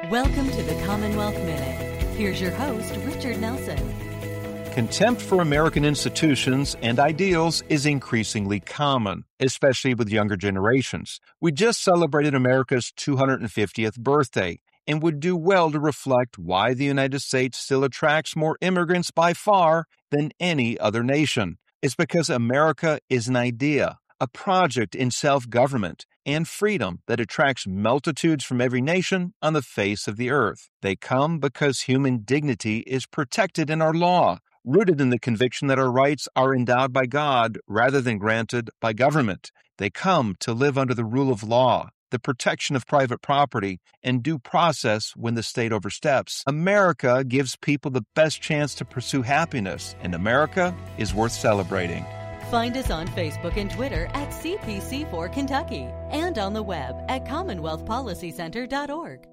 Welcome to the Commonwealth Minute. Here's your host, Richard Nelson. Contempt for American institutions and ideals is increasingly common, especially with younger generations. We just celebrated America's 250th birthday and would do well to reflect why the United States still attracts more immigrants by far than any other nation. It's because America is an idea, a project in self-government and freedom that attracts multitudes from every nation on the face of the earth. They come because human dignity is protected in our law, rooted in the conviction that our rights are endowed by God rather than granted by government. They come to live under the rule of law, the protection of private property, and due process when the state oversteps. America gives people the best chance to pursue happiness, and America is worth celebrating. Find us on Facebook and Twitter at CPC4 Kentucky and on the web at CommonwealthPolicyCenter.org.